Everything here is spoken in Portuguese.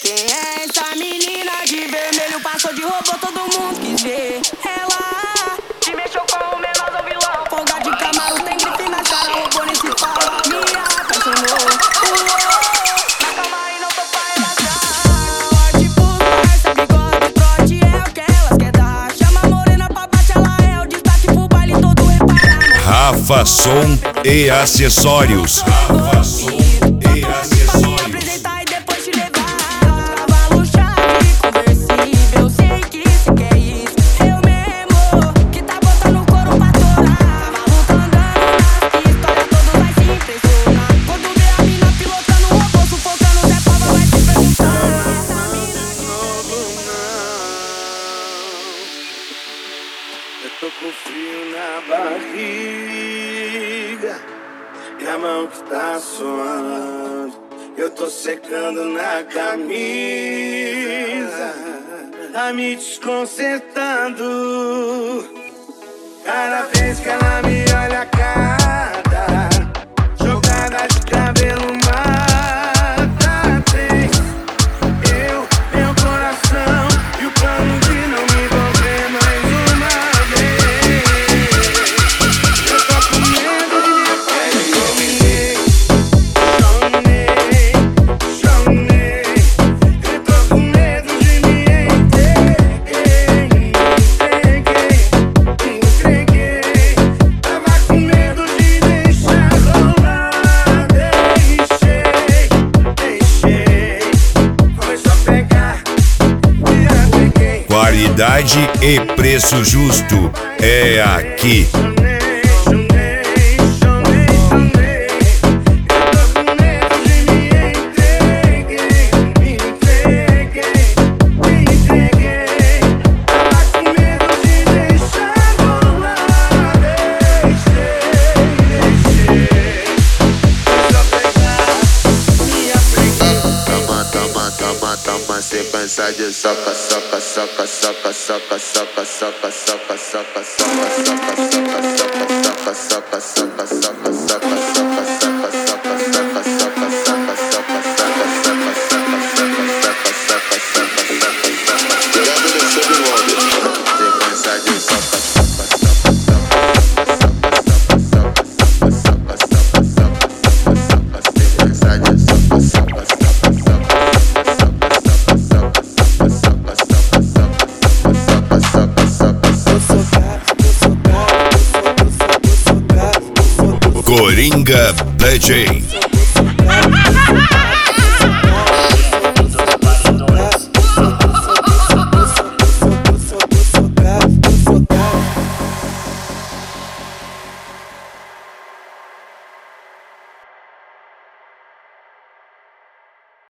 Quem é essa menina de vermelho? Passou de robô, todo mundo quis ver. Ela te mexeu com o menor do vilão. Folga de Camaro, tem grife na cara, robô nem se fala. Me apaixonou. Na cama e não tô palhaçada. Tipo, parça, bigode, trote é o que elas quer dar. Chama a morena pra baixo, ela é o destaque pro baile todo reparado. Rafa Som e Acessórios. Rafa Som e Acessórios. Eu tô com frio na barriga e a mão que tá suando. Eu tô secando na camisa, tá me desconcertando. Cada vez que ela me olha, cada jogada de cabelo mata três. Eu, meu coração e o plano de não me envolver mais uma vez. Eu tô com medo de minha pele. Chonei. Eu tô com medo de me entreguei. Tava com medo de deixar rolar. Deixei. Foi só pegar e apeguei. Qualidade e preço justo é aqui. Chonei. Eu tô com medo de me entreguei. Tava com medo de deixar rolar. Deixei. Só pegar e apeguei. Toma sequência de soca, soca, soca, soca, soca, soca, soca, soca, soca, soca, soca, soca, soca, soca, soca, soca, soca, Coringa DJ.